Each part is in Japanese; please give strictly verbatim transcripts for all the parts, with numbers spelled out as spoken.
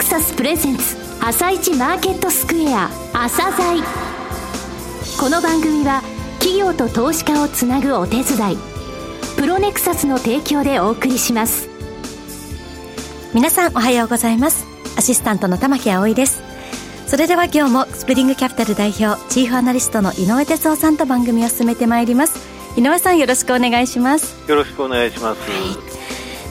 サスプレゼンツ朝市マーケットスクエア朝鮮。この番組は企業と投資家をつなぐお手伝いプロネクサスの提供でお送りします。 皆さんおはようございます。アシスタントの玉木葵です。それでは今日もスプリングキャピタル代表チーフアナリストの井上哲夫さんと番組を進めてまいります。井上さん、よろしくお願いします。 よろしくお願いします、はい。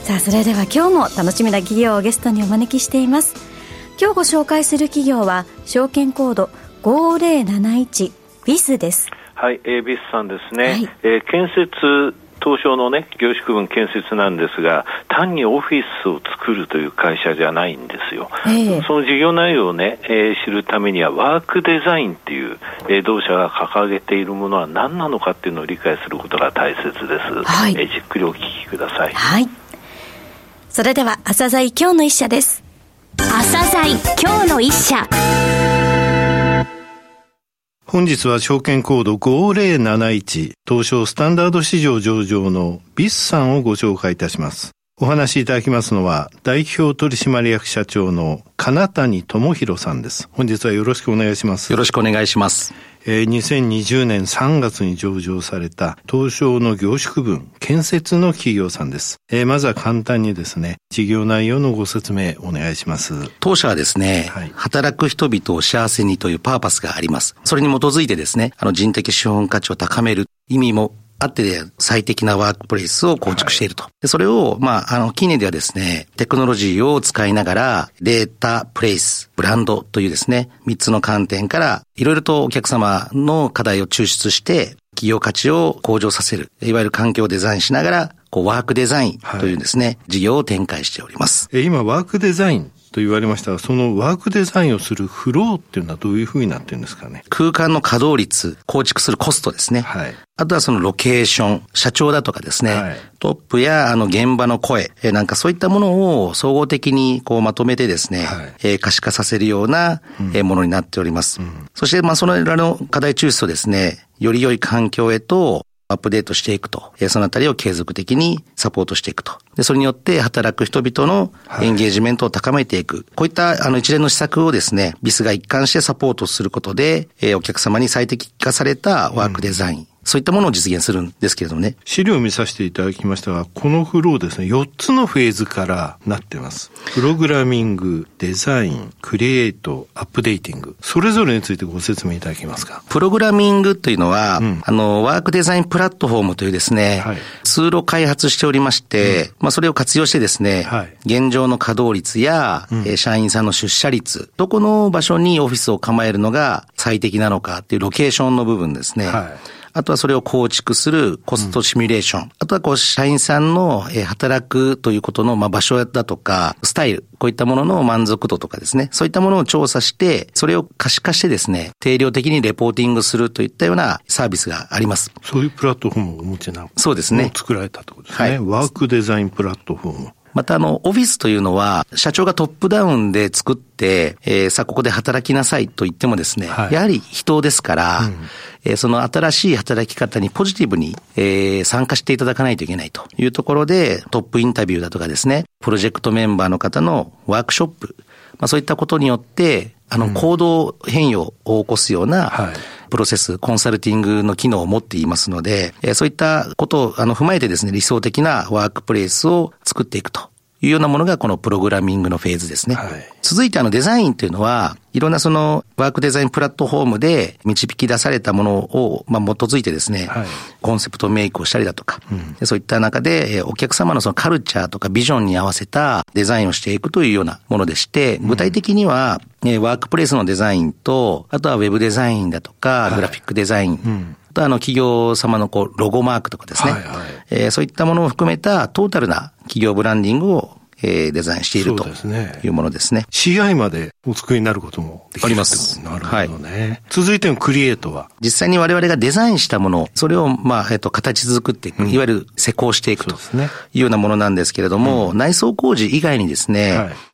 さあ、それでは今日も楽しみな企業をゲストにお招きしています。今日ご紹介する企業は証券コードごーぜろなないちビスです。 はい、えー、ビスさんですね、はい。えー、建設東証のね業種区分建設なんですが、単にオフィスを作るという会社じゃないんですよ、えー、その事業内容をね、えー、知るためにはワークデザインっていう、えー、同社が掲げているものは何なのかっていうのを理解することが大切です、はい。えー、じっくりお聞きください。 はい。それでは朝鮮今日の一社です。 朝鮮今日の一社。 本日は証券コードごーぜろなないち東証スタンダード市場上場のビスさんをご紹介いたします。お話しいただきますのは代表取締役社長の金谷智弘さんです。本日はよろしくお願いします。 よろしくお願いします。 えー、にせんにじゅうねんさんがつに上場された東証の業種区分建設の企業さんです。えー、まずは簡単にですね事業内容のご説明お願いします。 当社はですね、はい、働く人々を幸せにというパーパスがあります。それに基づいてですね、あの人的資本価値を高める意味もあって最適なワークプレイスを構築していると。でそれを、まあ、あの、近年ではですね、テクノロジーを使いながら、データ、プレイス、ブランドというですね、三つの観点から、いろいろとお客様の課題を抽出して、企業価値を向上させる、いわゆる環境をデザインしながら、こう、ワークデザインというですね、はい、事業を展開しております。 え今、ワークデザインと言われましたが、そのワークデザインをするフローっていうのはどういう風になってるんですかね。 空間の稼働率、構築するコストですね。はい。あとはそのロケーション、社長だとかですね、はい、トップやあの現場の声、えなんかそういったものを総合的にこうまとめてですね、はい、えー、可視化させるような、うんえー、ものになっております。うん、そしてまあそのらの課題抽出をですね、より良い環境へとアップデートしていくと、そのあたりを継続的にサポートしていくと。で、それによって働く人々のエンゲージメントを高めていく。はい、こういったあの一連の施策をですね、ビスが一貫してサポートすることで、えー、お客様に最適化されたワークデザイン、うん、そういったものを実現するんですけれどもね。 資料を見させていただきましたが、このフローですね、よっつのフェーズからなってます。プログラミング、デザイン、クリエイト、アップデーティング。それぞれについてご説明いただけますか。 プログラミングというのは、うん、あの、ワークデザインプラットフォームというですね、はい、ツールを開発しておりまして、うん、まあそれを活用してですね、はい、現状の稼働率や、うん、社員さんの出社率、どこの場所にオフィスを構えるのが最適なのかっていうロケーションの部分ですね。はい、あとはそれを構築するコストシミュレーション。うん、あとはこう社員さんの働くということのまあ場所だとかスタイル、こういったものの満足度とかですね、そういったものを調査してそれを可視化してですね、定量的にレポーティングするといったようなサービスがあります。 そういうプラットフォームをお持ちなの。 そうですね。 を作られたということですね。はい、ワークデザインプラットフォーム。 またあの、オフィスというのは、社長がトップダウンで作って、えー、さあここで働きなさいと言ってもですね、はい、やはり人ですから、うんえー、その新しい働き方にポジティブに、えー、参加していただかないといけないというところで、トップインタビューだとかですね、プロジェクトメンバーの方のワークショップ、まあそういったことによって、あの、行動変容を起こすような、はい、プロセス、コンサルティングの機能を持っていますので、えー、そういったことをあの踏まえてですね、理想的なワークプレイスを作っていくというようなものがこのプログラミングのフェーズですね。はい、続いてあのデザインというのは、いろんなそのワークデザインプラットフォームで導き出されたものをまあ基づいてですね、はい、コンセプトメイクをしたりだとか、うん、そういった中でお客様のそのカルチャーとかビジョンに合わせたデザインをしていくというようなものでして、具体的にはワークプレイスのデザインと、あとはウェブデザインだとか、グラフィックデザイン、はいうん、あとはあの企業様のこうロゴマークとかですね、はいはいえー、そういったものを含めたトータルな企業ブランディングをえー、デザインしているというものですね。 シーアイ までお作りになることもできる。 あります。 なるほどね。はい、続いてのクリエイトは実際に我々がデザインしたもの、それをまあ、えっと、形作っていく、うん、いわゆる施工していくというようなものなんですけれども、うん、内装工事以外にですね、はい、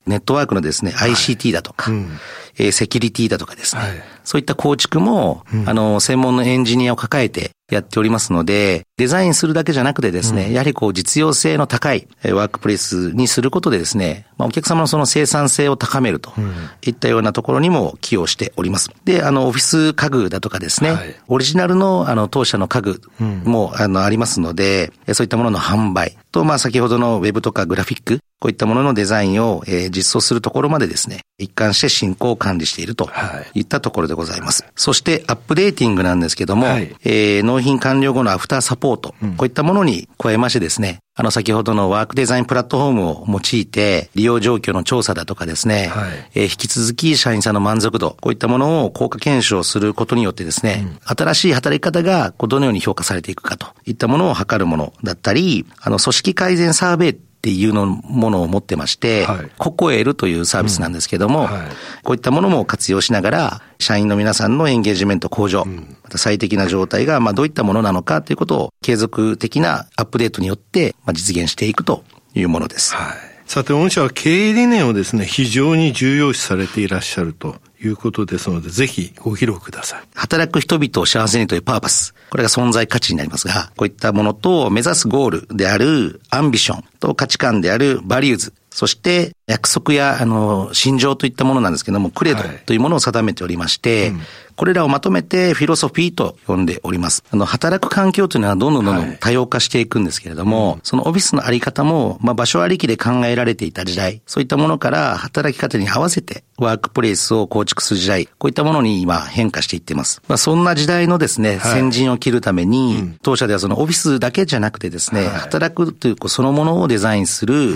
ネットワークのですね、はい、アイシーティー だとか、うん、えー、セキュリティだとかですね、はい、そういった構築も、うん、あの、専門のエンジニアを抱えてやっておりますので、デザインするだけじゃなくてですね、うん、やはりこう実用性の高いワークプレイスにすることでですね、まあ、お客様のその生産性を高めるといったようなところにも寄与しております。で、あの、オフィス家具だとかですね、はい、オリジナルのあの、当社の家具も、うん、あの、ありますので、そういったものの販売と、まあ、先ほどのウェブとかグラフィック、こういったもののデザインを、えー、実装するところまでですね、一貫して進行を管理しているといったところでございます。はい、そしてアップデーティングなんですけども、はい、えー、納品完了後のアフターサポート、うん、こういったものに加えましてですね、あの先ほどのワークデザインプラットフォームを用いて利用状況の調査だとかですね、はい、えー、引き続き社員さんの満足度、こういったものを効果検証することによってですね、うん、新しい働き方がこうどのように評価されていくかといったものを測るものだったり、あの組織改善サーベイっていうのものを持ってまして、はい、ココエルというサービスなんですけども、うん、はい、こういったものも活用しながら、社員の皆さんのエンゲージメント向上、うん、また最適な状態がまあどういったものなのかということを継続的なアップデートによってまあ実現していくというものです。 はい、さて、御社は経営理念をですね、非常に重要視されていらっしゃるということですので、ぜひご披露ください。 働く人々を幸せにというパーパス。これが存在価値になりますが、こういったものと目指すゴールであるアンビションと価値観であるバリューズ、そして約束やあの信条といったものなんですけども、クレドというものを定めておりまして、はい、うん、これらをまとめてフィロソフィーと呼んでおります。あの働く環境というのはどんどんどんどん多様化していくんですけれども、はい、そのオフィスのあり方も、まあ、場所ありきで考えられていた時代、そういったものから働き方に合わせてワークプレイスを構築する時代、こういったものに今変化していっています。まあ、そんな時代のですね、はい、先陣を切るために、うん、当社ではそのオフィスだけじゃなくてですね、はい、働くというそのものをデザインする、うん、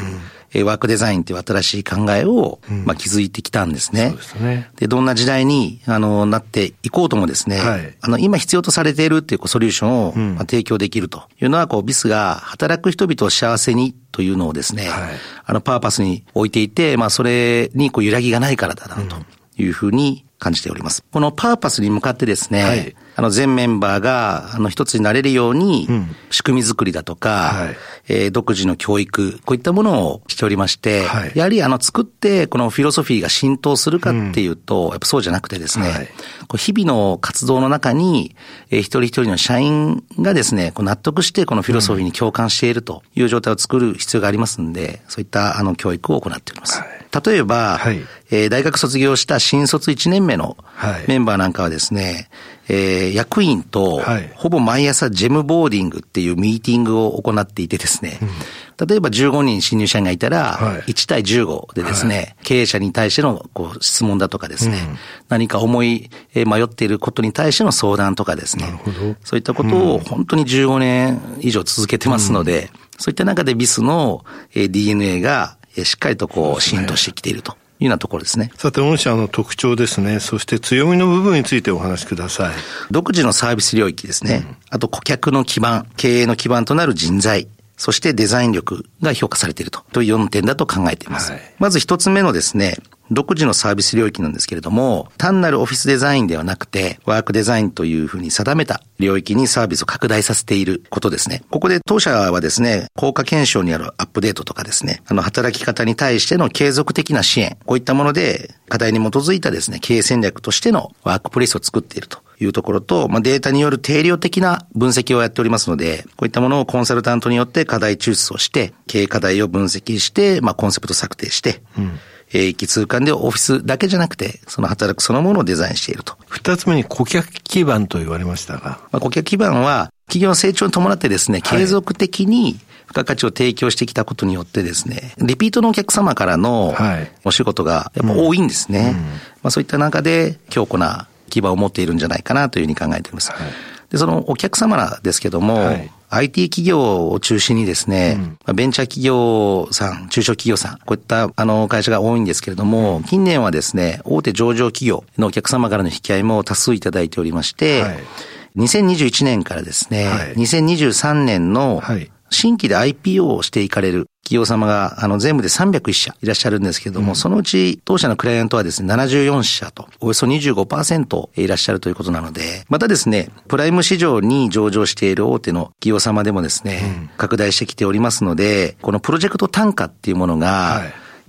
ワークデザインという新しい考えを、うん、まあ、築いてきたんですね。そうですね。で、どんな時代に、あの、なっていこうともですね、はい、あの、今必要とされているっていうソリューションを、うん、まあ、提供できるというのは、こう、ビスが働く人々を幸せにというのをですね、はい、あの、パーパスに置いていて、まあ、それにこう、揺らぎがないからだな、というふうに感じております。このパーパスに向かってですね、はい、あの全メンバーがあの一つになれるように、うん、仕組み作りだとか、はい、えー、独自の教育、こういったものをしておりまして、はい、やはりあの作ってこのフィロソフィーが浸透するかっていうと、うん、やっぱそうじゃなくてですね、はい、こう日々の活動の中に、えー、一人一人の社員がですね、こう納得してこのフィロソフィーに共感しているという状態を作る必要がありますんで、そういったあの教育を行っております。はい、例えば、はい、えー、大学卒業した新卒いちねんめのメンバーなんかはですね、えー、役員とほぼ毎朝ジェムボーディングっていうミーティングを行っていてですね、うん、例えばじゅうごにん新入社員がいたら、はい、いち対じゅうごでですね、はい、経営者に対してのこう質問だとかですね、うん、何か思い迷っていることに対しての相談とかですね、なるほど、そういったことを本当にじゅうごねん以上続けてますので、うん、そういった中でビスの ディーエヌエー がしっかりとこう浸透してきているというようなところですね。 さて、御社の特徴ですね。そして強みの部分についてお話しください。 独自のサービス領域ですね。うん、あと顧客の基盤、経営の基盤となる人材、そしてデザイン力が評価されていると、というよんてんだと考えています。はい、まず一つ目のですね、独自のサービス領域なんですけれども、単なるオフィスデザインではなくて、ワークデザインというふうに定めた領域にサービスを拡大させていることですね。ここで当社はですね、効果検証にあるアップデートとかですね、あの働き方に対しての継続的な支援、こういったもので課題に基づいたですね、経営戦略としてのワークプレイスを作っているというところと、まあ、データによる定量的な分析をやっておりますので、こういったものをコンサルタントによって課題抽出をして、経営課題を分析して、まあ、コンセプト策定して、うん、えー、一気通貫でオフィスだけじゃなくて、その働くそのものをデザインしていると。 二つ目に顧客基盤と言われましたが。 まあ、顧客基盤は、企業の成長に伴ってですね、継続的に付加価値を提供してきたことによってですね、リピートのお客様からのお仕事がやっぱ多いんですね。うんうん、まあ、そういった中で強固な基盤を持っているんじゃないかなというふうに考えています。はい、で、そのお客様ですけども、はい、アイティー 企業を中心にですね、うん、ベンチャー企業さん、中小企業さん、こういったあの会社が多いんですけれども、近年はですね、大手上場企業のお客様からの引き合いも多数いただいておりまして、はい、にせんにじゅういちねんからですね、はい、にせんにじゅうさんねんの新規で アイピーオー をしていかれる企業様があの全部でさんびゃくいっしゃいらっしゃるんですけれども、うん、そのうち当社のクライアントはですねななじゅうよんしゃとおよそ にじゅうごパーセント いらっしゃるということなので、またですねプライム市場に上場している大手の企業様でもですね、うん、拡大してきておりますので、このプロジェクト単価っていうものが、はい、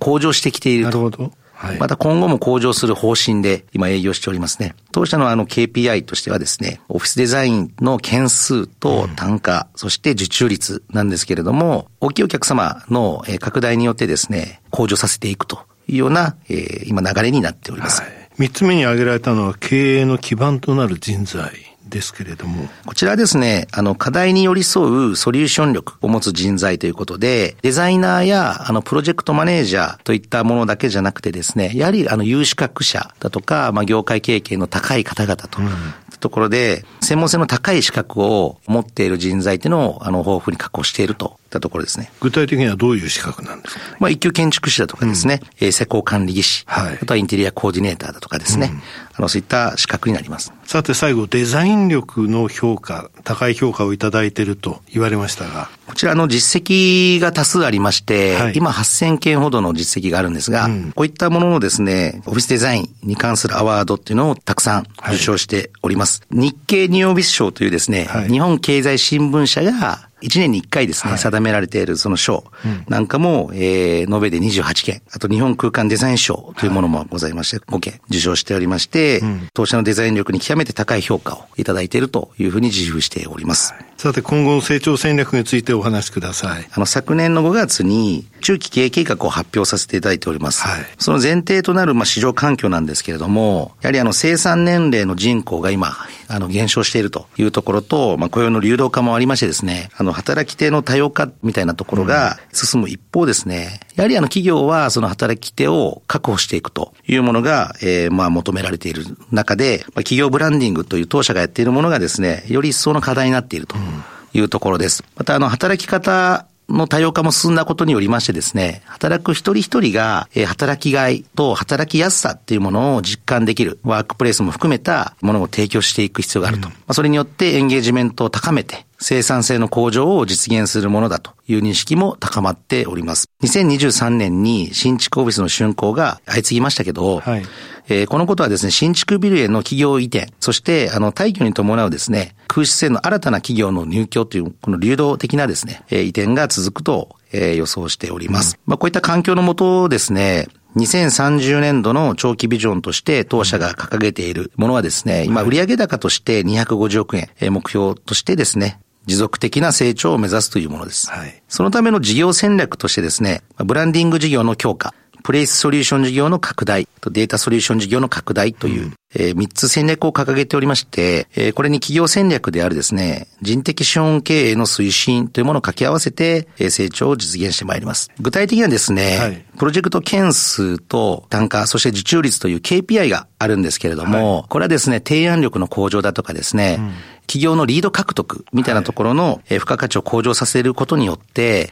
向上してきていると。 なるほど。はい、 また今後も向上する方針で今営業しておりますね。当社のあの ケーピーアイ としてはですね、オフィスデザインの件数と単価、うん、そして受注率なんですけれども、大きいお客様の拡大によってですね、向上させていくというような、えー、今流れになっております。はい、 三つ目に挙げられたのは経営の基盤となる人材ですけれども、 こちらですね、あの課題に寄り添うソリューション力を持つ人材ということで、デザイナーやあのプロジェクトマネージャーといったものだけじゃなくてですね、やはりあの有資格者だとか、まあ業界経験の高い方々と、うん、ところで専門性の高い資格を持っている人材というのをあの豊富に確保しているといったところですね。 具体的にはどういう資格なんですかね。 まあ一級建築士だとかですね、うん、施工管理技師、はい、あとはインテリアコーディネーターだとかですね、うん、あのそういった資格になります。 さて最後、デザイン力の評価、高い評価をいただいていると言われましたが、 こちらの実績が多数ありまして、はい、今はっせんけんほどの実績があるんですが、うん、こういったもののですね、オフィスデザインに関するアワードっていうのをたくさん受賞しております。はい、日経ニューオフィス賞というですね、はい、日本経済新聞社がいちねんにいっかいですね、はい、定められているその賞なんかも、うん、えー、延べでにじゅうはちけん、あと日本空間デザイン賞というものもございまして、はい、ごけん受賞しておりまして、うん、当社のデザイン力に極めて高い評価をいただいているというふうに自負しております。はい、 さて今後の成長戦略についてお話しください。 あの昨年のごがつに中期経営計画を発表させていただいております。はい、その前提となるまあ市場環境なんですけれども、やはりあの生産年齢の人口が今あの減少しているというところと、まあ、雇用の流動化もありましてですね、あの働き手の多様化みたいなところが進む一方ですね、やはりあの企業はその働き手を確保していくというものが、えー、まあ求められている中で、まあ、企業ブランディングという当社がやっているものがですね、より一層の課題になっているというところです。またあの働き方の多様化も進んだことによりましてですね、働く一人一人が、えー、働きがいと働きやすさっていうものを実感できるワークプレイスも含めたものを提供していく必要があると。うん、まあ、それによってエンゲージメントを高めて生産性の向上を実現するものだという認識も高まっております。にせんにじゅうさんねんに新築オフィスの竣工が相次ぎましたけど、はい、えー、このことはですね、新築ビルへの企業移転、そしてあの退去に伴うですね、空室への新たな企業の入居というこの流動的なですね、えー、移転が続くと、えー、予想しております。うん、まあ、こういった環境のもとですね、にせんさんじゅうねんどの長期ビジョンとして当社が掲げているものはですね、今売上高としてにひゃくごじゅうおくえん、えー、目標としてですね、持続的な成長を目指すというものです。はい、そのための事業戦略としてですね、ブランディング事業の強化、プレイスソリューション事業の拡大とデータソリューション事業の拡大という、うん、えー、みっつ戦略を掲げておりまして、えー、これに企業戦略であるですね、人的資本経営の推進というものを掛け合わせて、えー、成長を実現してまいります。具体的にはですね、はい、プロジェクト件数と単価、そして受注率という ケーピーアイ があるんですけれども、はい、これはですね、提案力の向上だとかですね、うん、企業のリード獲得みたいなところの付加価値を向上させることによって、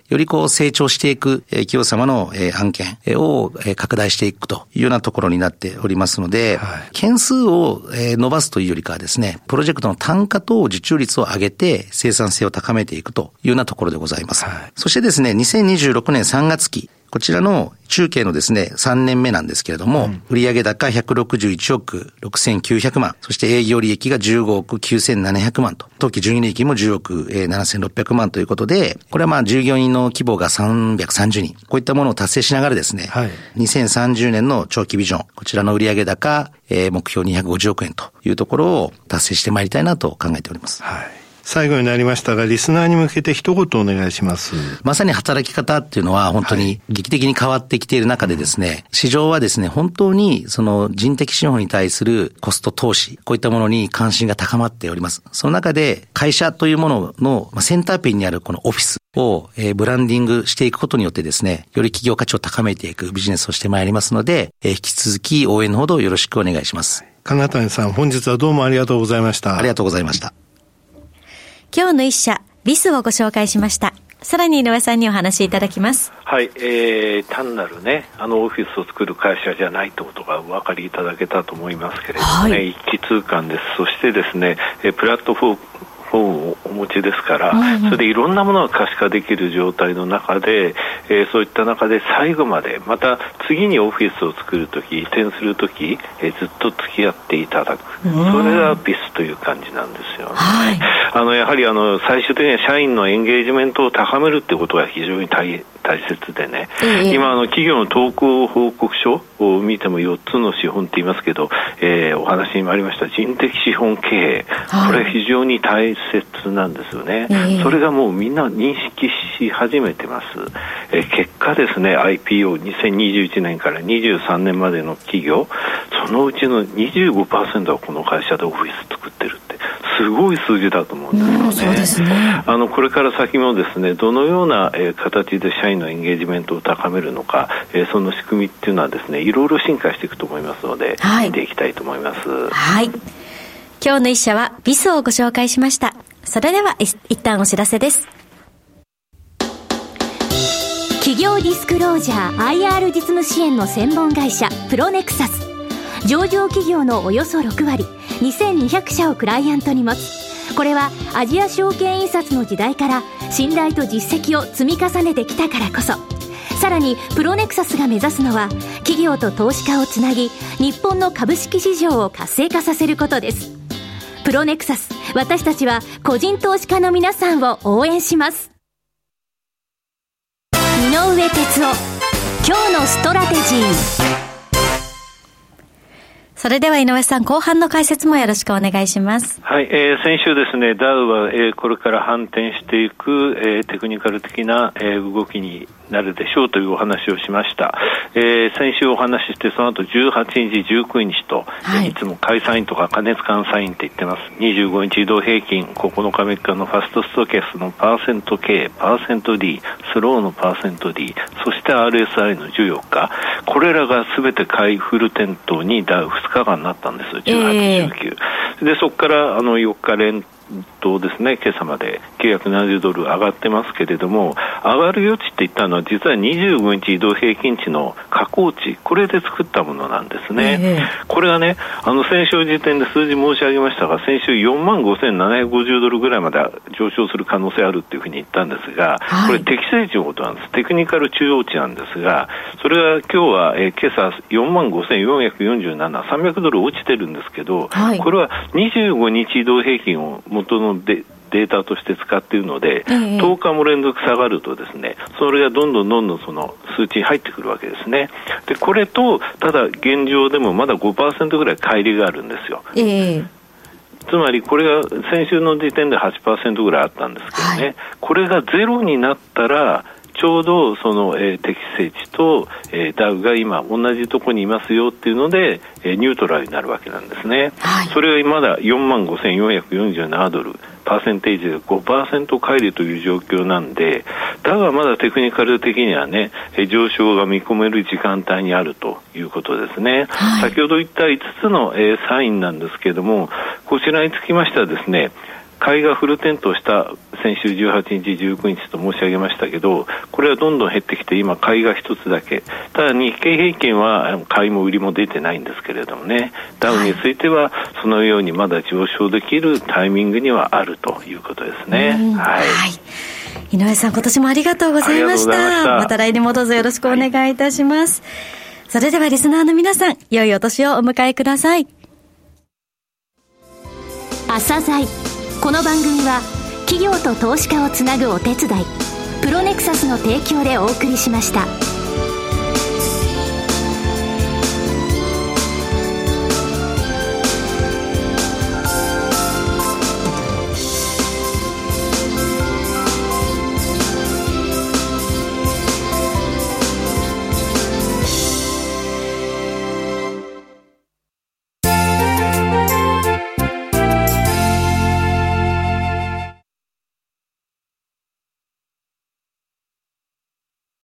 よりこう成長していく企業様の案件を拡大していくというようなところになっておりますので、はい、件数を伸ばすというよりかはですね、プロジェクトの単価と受注率を上げて生産性を高めていくというようなところでございます。はい、そしてですね、にせんにじゅうろくねんさんがつき、こちらの中計のですね、さんねんめなんですけれども、うん、売上高ひゃくろくじゅういちおくろくせんきゅうひゃくまん、そして営業利益がじゅうごおくきゅうせんななひゃくまんと、当期純利益もじゅうおくななせんろっぴゃくまんということで、これはまあ従業員の規模がさんびゃくさんじゅうにん、こういったものを達成しながらですね、はい、にせんさんじゅうねんの長期ビジョン、こちらの売上高、えー、目標にひゃくごじゅうおくえんというところを達成してまいりたいなと考えております。 はい、最後になりましたが、リスナーに向けて一言お願いします。 まさに働き方っていうのは本当に劇的に変わってきている中でですね、はい、市場はですね、本当にその人的資本に対するコスト投資、こういったものに関心が高まっております。その中で会社というもののセンターピンにあるこのオフィスをブランディングしていくことによってですね、より企業価値を高めていくビジネスをしてまいりますので、引き続き応援のほどよろしくお願いします。 金谷さん、本日はどうもありがとうございました。 ありがとうございました。 今日の一社、ビスをご紹介しました。さらに井上さんにお話しいただきます。 はい、えー、単なるね、あのオフィスを作る会社じゃないということがお分かりいただけたと思いますけれどもね、はい、一気通貫です。そしてですね、プラットフォームお持ちですから、うんうん、それでいろんなものが可視化できる状態の中で、えー、そういった中で最後までまた次にオフィスを作るとき移転するとき、えー、ずっと付き合っていただく、うん、それがビスという感じなんですよね、はい、あのやはりあの最終的には社員のエンゲージメントを高めるってことが非常に大大切でね、ええ、今あの企業の投稿報告書を見てもよっつの資本って言いますけど、えー、お話にもありました人的資本経営、はい、これ非常に大切なんですよね、ええ、それがもうみんな認識し始めてます、えー、結果ですね アイピーオーにせんにじゅういちねんからにじゅうさんねんまでの企業そのうちの にじゅうごパーセント はこの会社でオフィス作ってるってすごい数字だと思うんですよね、うん、そうですね。あのこれから先もですねどのような、えー、形で社員のエンゲージメントを高めるのか、えー、その仕組みっていうのはですねいろいろ進化していくと思いますので、はい、見ていきたいと思います。 はい。今日の一社はビスをご紹介しました。それでは一旦お知らせです。 企業ディスクロージャー アイアール 実務支援の専門会社プロネクサス、上場企業のおよそろくわりにせんにひゃくしゃをクライアントに持つ。これはアジア証券印刷の時代から信頼と実績を積み重ねてきたからこそ。さらにプロネクサスが目指すのは企業と投資家をつなぎ日本の株式市場を活性化させることです。プロネクサス、私たちは個人投資家の皆さんを応援します。井上哲夫、今日のストラテジー。 それでは井上さん、後半の解説もよろしくお願いします。 はい、えー、先週ですね、ダウは、えー、これから反転していく、えー、テクニカル的な、えー、動きになるでしょうというお話をしました。えー、先週お話ししてその後じゅうはちにちじゅうくにちと、はい、いつも買いサインとか過熱感サインって言ってます。にじゅうごにち移動平均、ここのかみっかのファストストキャスのパーセント K、パーセント D、スローのパーセント D、そして アールエスアイ のじゅうよっか、これらがすべて買いフル点灯にダウふつかかんになったんです。じゅうはち、じゅうきゅう、でそこからあのよっか連とですね、今朝まできゅうひゃくななじゅうドル上がってますけれども、上がる余地って言ったのは実はにじゅうごにち移動平均値の下降値、これで作ったものなんですね、えー、これはね、あの先週時点で数字申し上げましたが、先週よんまんごせんななひゃくごじゅうドルぐらいまで上昇する可能性あるっていうふうに言ったんですが、はい、これ適正値のことなんです。テクニカル中央値なんですが、それが今日は、えー、今朝よんまんごせんよんひゃくよんじゅうなな、さんびゃくドル落ちてるんですけど、はい、これはにじゅうごにち移動平均を元のデデータとして使っているので、えー、とおかも連続下がるとですね、それがどんどんどんどんその数値に入ってくるわけですね。でこれとただ現状でもまだ ごパーセント ぐらい乖離があるんですよ、えー、つまりこれが先週の時点で はちパーセント ぐらいあったんですけどね、はい、これがゼロになったらちょうどその、えー、適正値と、えー、ダウが今同じところにいますよっていうので、えー、ニュートラルになるわけなんですね、はい、それがまだ よんまんごせんよんひゃくよんじゅうななドル、パーセンテージで ごパーセント 乖離という状況なんで、ダウはまだテクニカル的にはね、上昇が見込める時間帯にあるということですね、はい、先ほど言ったいつつの、えー、サインなんですけれども、こちらにつきましてはですね、買いがフル点灯した先週じゅうはちにちじゅうくにちと申し上げましたけど、これはどんどん減ってきて今買いが一つだけ、ただ日経平均は買いも売りも出てないんですけれどもね、ダウについてはそのようにまだ上昇できるタイミングにはあるということですね、はい、はい、 井上さん、今年もありがとうございました。ましたまた来年もどうぞよろしくお願いいたします、はい、それではリスナーの皆さん、良いお年をお迎えください。 朝鮮、この番組は企業と投資家をつなぐお手伝い、プロネクサスの提供でお送りしました。